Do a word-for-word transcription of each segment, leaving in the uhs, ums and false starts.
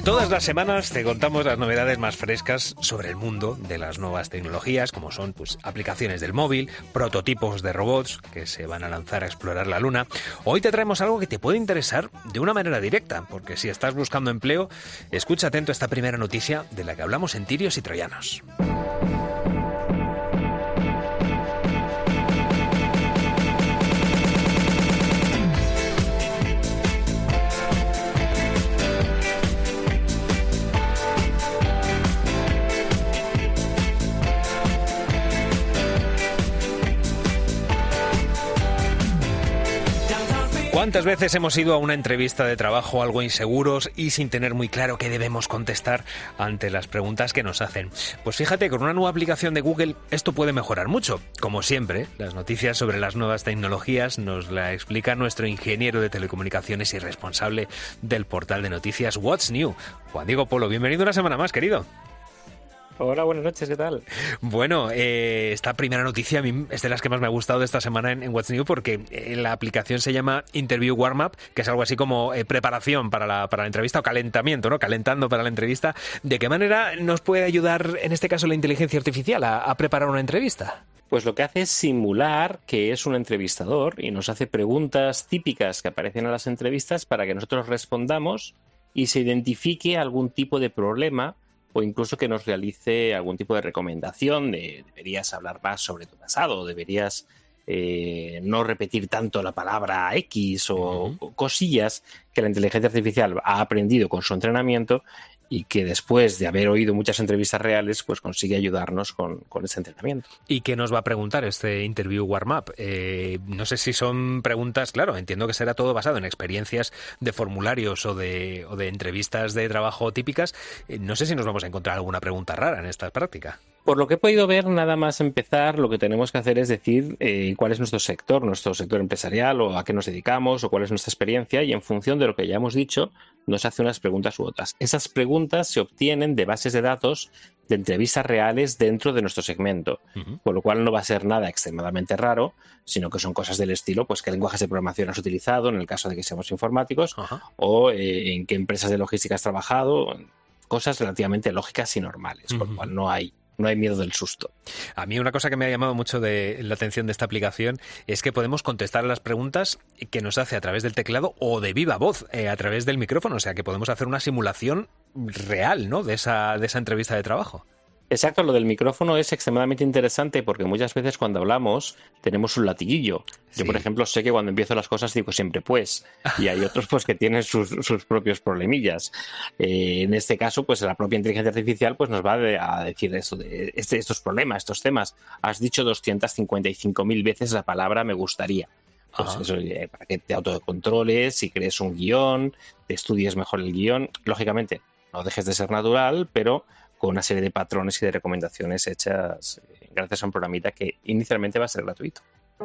Todas las semanas te contamos las novedades más frescas sobre el mundo de las nuevas tecnologías, como son pues, aplicaciones del móvil, prototipos de robots que se van a lanzar a explorar la Luna. Hoy te traemos algo que te puede interesar de una manera directa, porque si estás buscando empleo, escucha atento a esta primera noticia de la que hablamos en Tirios y Troyanos. ¿Cuántas veces hemos ido a una entrevista de trabajo algo inseguros y sin tener muy claro qué debemos contestar ante las preguntas que nos hacen? Pues fíjate, con una nueva aplicación de Google esto puede mejorar mucho. Como siempre, las noticias sobre las nuevas tecnologías nos la explica nuestro ingeniero de telecomunicaciones y responsable del portal de noticias What's New, Juan Diego Polo. Bienvenido una semana más, querido. Hola, buenas noches, ¿qué tal? Bueno, eh, esta primera noticia a mí es de las que más me ha gustado de esta semana en, en What's New, porque eh, la aplicación se llama Interview Warm-Up, que es algo así como eh, preparación para la, para la entrevista o calentamiento, ¿no? Calentando para la entrevista. ¿De qué manera nos puede ayudar, en este caso, la inteligencia artificial a, a preparar una entrevista? Pues lo que hace es simular que es un entrevistador y nos hace preguntas típicas que aparecen en las entrevistas para que nosotros respondamos y se identifique algún tipo de problema o incluso que nos realice algún tipo de recomendación de deberías hablar más sobre tu pasado, deberías eh, no repetir tanto la palabra X o, uh-huh. o cosillas que la inteligencia artificial ha aprendido con su entrenamiento y que después de haber oído muchas entrevistas reales, pues consigue ayudarnos con, con ese entrenamiento. ¿Y qué nos va a preguntar este Interview Warm-Up? Eh, no sé si son preguntas, claro, entiendo que será todo basado en experiencias de formularios o de, o de entrevistas de trabajo típicas. Eh, no sé si nos vamos a encontrar alguna pregunta rara en esta práctica. Por lo que he podido ver, nada más empezar, lo que tenemos que hacer es decir eh, cuál es nuestro sector, nuestro sector empresarial o a qué nos dedicamos o cuál es nuestra experiencia y en función de lo que ya hemos dicho, nos hace unas preguntas u otras. Esas preguntas se obtienen de bases de datos de entrevistas reales dentro de nuestro segmento, uh-huh. Por lo cual no va a ser nada extremadamente raro, sino que son cosas del estilo, pues qué lenguajes de programación has utilizado en el caso de que seamos informáticos uh-huh. o eh, en qué empresas de logística has trabajado, cosas relativamente lógicas y normales, uh-huh. Por lo cual no hay No hay miedo del susto. A mí una cosa que me ha llamado mucho de la atención de esta aplicación es que podemos contestar a las preguntas que nos hace a través del teclado o de viva voz, eh, a través del micrófono. O sea, que podemos hacer una simulación real, ¿no?, de esa, de esa entrevista de trabajo. Exacto, lo del micrófono es extremadamente interesante porque muchas veces cuando hablamos tenemos un latiguillo. Sí. Yo, por ejemplo, sé que cuando empiezo las cosas digo siempre pues, y hay otros pues que tienen sus, sus propios problemillas. Eh, en este caso, pues la propia inteligencia artificial pues nos va a decir eso, de este, estos problemas, estos temas. Has dicho doscientas cincuenta y cinco mil veces la palabra me gustaría. Pues Ajá. eso, eh, para que te autocontroles, si crees un guión, te estudies mejor el guión. Lógicamente, no dejes de ser natural, pero con una serie de patrones y de recomendaciones hechas gracias a un programita que inicialmente va a ser gratuito.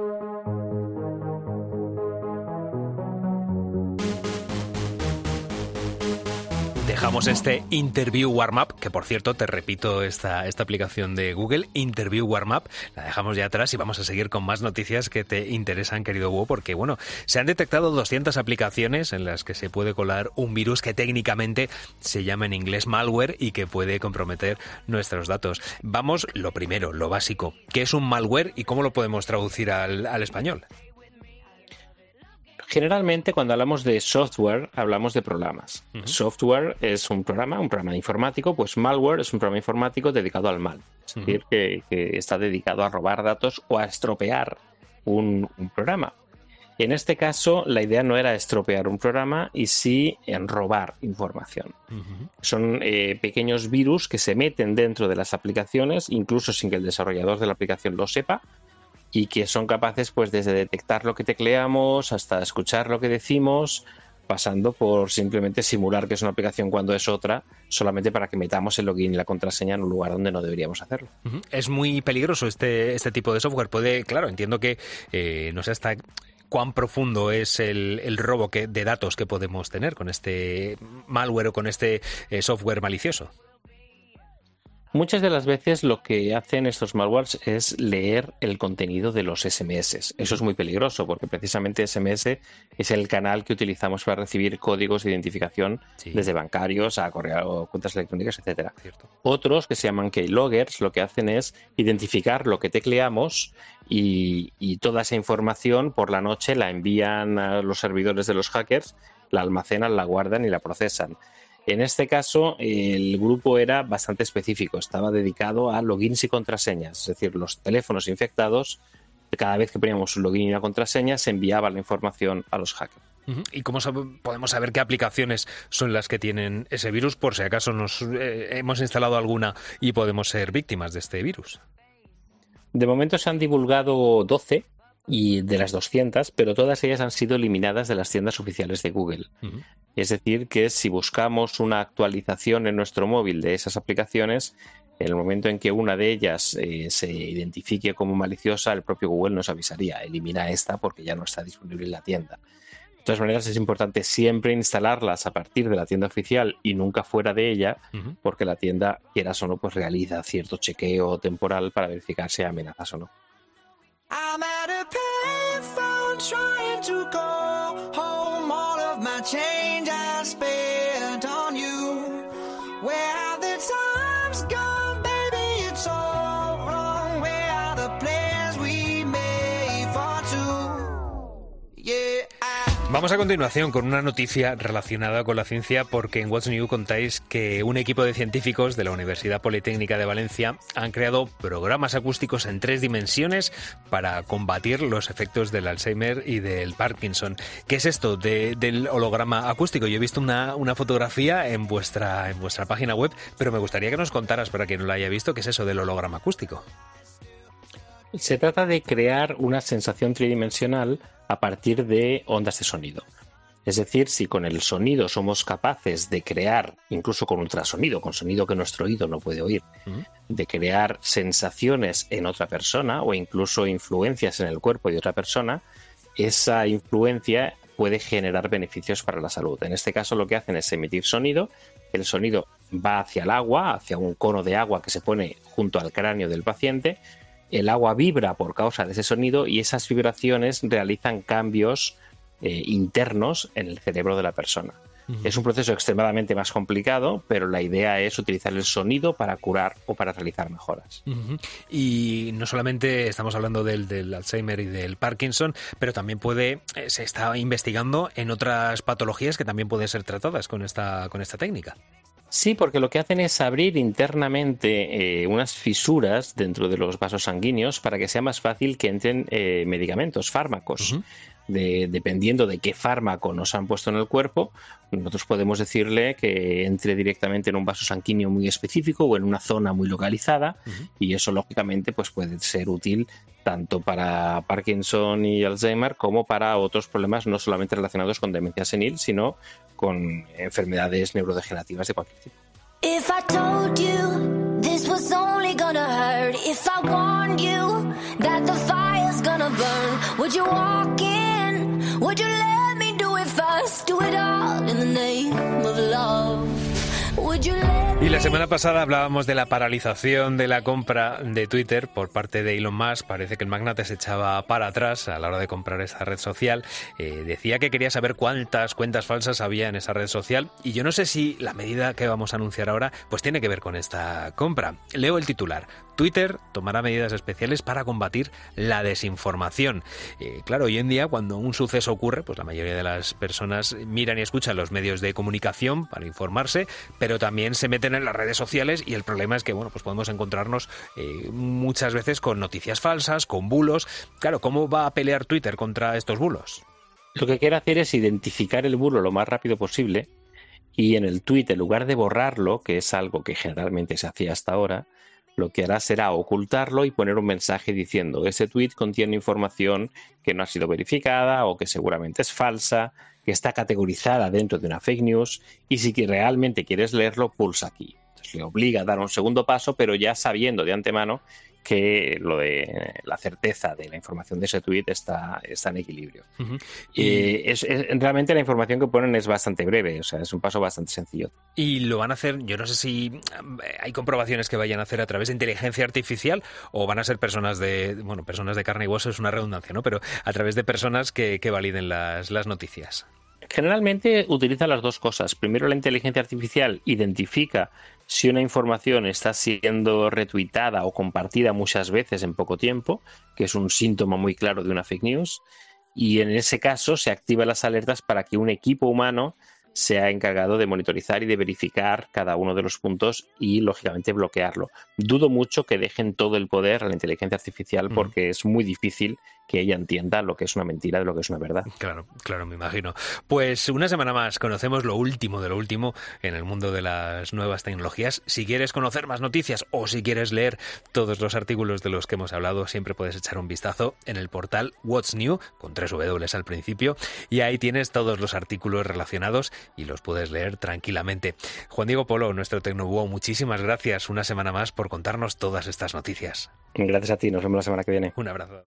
Dejamos este Interview Warm-Up, que por cierto, te repito, esta, esta aplicación de Google, Interview Warm-Up, la dejamos ya atrás y vamos a seguir con más noticias que te interesan, querido Hugo, porque bueno, se han detectado doscientas aplicaciones en las que se puede colar un virus que técnicamente se llama en inglés malware y que puede comprometer nuestros datos. Vamos, lo primero, lo básico, ¿qué es un malware y cómo lo podemos traducir al, al español? Generalmente, cuando hablamos de software, hablamos de programas. Uh-huh. Software es un programa, un programa informático, pues malware es un programa informático dedicado al mal. Es decir, uh-huh. que, que está dedicado a robar datos o a estropear un, un programa. En este caso, la idea no era estropear un programa y sí en robar información. Uh-huh. Son eh, pequeños virus que se meten dentro de las aplicaciones, incluso sin que el desarrollador de la aplicación lo sepa, y que son capaces pues desde detectar lo que tecleamos hasta escuchar lo que decimos, pasando por simplemente simular que es una aplicación cuando es otra, solamente para que metamos el login y la contraseña en un lugar donde no deberíamos hacerlo. Uh-huh. Es muy peligroso este, este tipo de software. Puede, claro, entiendo que eh, no sé hasta cuán profundo es el, el robo que, de datos que podemos tener con este malware o con este eh, software malicioso. Muchas de las veces lo que hacen estos malwares es leer el contenido de los ese eme ese. Eso es muy peligroso porque precisamente ese eme ese es el canal que utilizamos para recibir códigos de identificación sí. desde bancarios a correo, cuentas electrónicas, etcétera. Cierto. Otros que se llaman keyloggers lo que hacen es identificar lo que tecleamos y, y toda esa información por la noche la envían a los servidores de los hackers, la almacenan, la guardan y la procesan. En este caso, el grupo era bastante específico, estaba dedicado a logins y contraseñas, es decir, los teléfonos infectados, cada vez que poníamos un login y una contraseña, se enviaba la información a los hackers. ¿Y cómo sab- podemos saber qué aplicaciones son las que tienen ese virus, por si acaso nos eh, hemos instalado alguna y podemos ser víctimas de este virus? De momento se han divulgado doce y de las doscientas, pero todas ellas han sido eliminadas de las tiendas oficiales de Google. Uh-huh. Es decir, que si buscamos una actualización en nuestro móvil de esas aplicaciones, en el momento en que una de ellas eh, se identifique como maliciosa, el propio Google nos avisaría, elimina esta porque ya no está disponible en la tienda. De todas maneras, es importante siempre instalarlas a partir de la tienda oficial y nunca fuera de ella, uh-huh. porque la tienda, quieras o no, pues realiza cierto chequeo temporal para verificar si hay amenazas o no. I'm at a payphone trying to go home. All of my change I spent on you. Where have the times gone, baby? It's all wrong. Where are the plans we made for two? Yeah. Vamos a continuación con una noticia relacionada con la ciencia porque en What's New contáis que un equipo de científicos de la Universidad Politécnica de Valencia han creado programas acústicos en tres dimensiones para combatir los efectos del Alzheimer y del Parkinson. ¿Qué es esto de, del holograma acústico? Yo he visto una, una fotografía en vuestra, en vuestra página web, pero me gustaría que nos contaras, para quien no lo haya visto, qué es eso del holograma acústico. Se trata de crear una sensación tridimensional a partir de ondas de sonido. Es decir, si con el sonido somos capaces de crear, incluso con ultrasonido, con sonido que nuestro oído no puede oír, uh-huh. de crear sensaciones en otra persona o incluso influencias en el cuerpo de otra persona, esa influencia puede generar beneficios para la salud. En este caso lo que hacen es emitir sonido, el sonido va hacia el agua, hacia un cono de agua que se pone junto al cráneo del paciente. El agua vibra por causa de ese sonido y esas vibraciones realizan cambios eh, internos en el cerebro de la persona. Uh-huh. Es un proceso extremadamente más complicado, pero la idea es utilizar el sonido para curar o para realizar mejoras. Uh-huh. Y no solamente estamos hablando del, del Alzheimer y del Parkinson, pero también puede eh, se está investigando en otras patologías que también pueden ser tratadas con esta, con esta técnica. Sí, porque lo que hacen es abrir internamente eh, unas fisuras dentro de los vasos sanguíneos para que sea más fácil que entren eh, medicamentos, fármacos. Uh-huh. De, dependiendo de qué fármaco nos han puesto en el cuerpo, nosotros podemos decirle que entre directamente en un vaso sanguíneo muy específico o en una zona muy localizada, uh-huh. y eso lógicamente pues puede ser útil tanto para Parkinson y Alzheimer como para otros problemas no solamente relacionados con demencia senil, sino con enfermedades neurodegenerativas de cualquier tipo. If I told you this was only gonna hurt, if I warned you that the fire's gonna burn, would you walk in? Would you let me do it first? Do it all in the name of love. Y la semana pasada hablábamos de la paralización de la compra de Twitter por parte de Elon Musk. Parece que el magnate se echaba para atrás a la hora de comprar esa red social. Eh, decía que quería saber cuántas cuentas falsas había en esa red social. Y yo no sé si la medida que vamos a anunciar ahora pues tiene que ver con esta compra. Leo el titular. Twitter tomará medidas especiales para combatir la desinformación. Eh, claro, hoy en día cuando un suceso ocurre, pues la mayoría de las personas miran y escuchan los medios de comunicación para informarse, pero también se meten en las redes sociales y el problema es que bueno, pues podemos encontrarnos eh, muchas veces con noticias falsas, con bulos. Claro, ¿cómo va a pelear Twitter contra estos bulos? Lo que quiere hacer es identificar el bulo lo más rápido posible y en el tweet, en lugar de borrarlo, que es algo que generalmente se hacía hasta ahora, lo que hará será ocultarlo y poner un mensaje diciendo ese tweet contiene información que no ha sido verificada o que seguramente es falsa, que está categorizada dentro de una fake news y si realmente quieres leerlo, pulsa aquí. Entonces le obliga a dar un segundo paso, pero ya sabiendo de antemano que lo de la certeza de la información de ese tweet está, está en equilibrio. Uh-huh. Y eh, es, es, realmente la información que ponen es bastante breve, o sea, es un paso bastante sencillo. Y lo van a hacer, yo no sé si hay comprobaciones que vayan a hacer a través de inteligencia artificial o van a ser personas de, bueno, personas de carne y hueso, es una redundancia, ¿no? Pero a través de personas que, que validen las, las noticias. Generalmente utiliza las dos cosas. Primero, la inteligencia artificial identifica si una información está siendo retuitada o compartida muchas veces en poco tiempo, que es un síntoma muy claro de una fake news, y en ese caso se activan las alertas para que un equipo humano sea encargado de monitorizar y de verificar cada uno de los puntos y, lógicamente, bloquearlo. Dudo mucho que dejen todo el poder a la inteligencia artificial porque mm. es muy difícil que ella entienda lo que es una mentira de lo que es una verdad. Claro, claro, me imagino. Pues una semana más conocemos lo último de lo último en el mundo de las nuevas tecnologías. Si quieres conocer más noticias o si quieres leer todos los artículos de los que hemos hablado, siempre puedes echar un vistazo en el portal What's New, con tres W al principio, y ahí tienes todos los artículos relacionados y los puedes leer tranquilamente. Juan Diego Polo, nuestro Tecnobúho, muchísimas gracias una semana más por contarnos todas estas noticias. Gracias a ti, nos vemos la semana que viene. Un abrazo.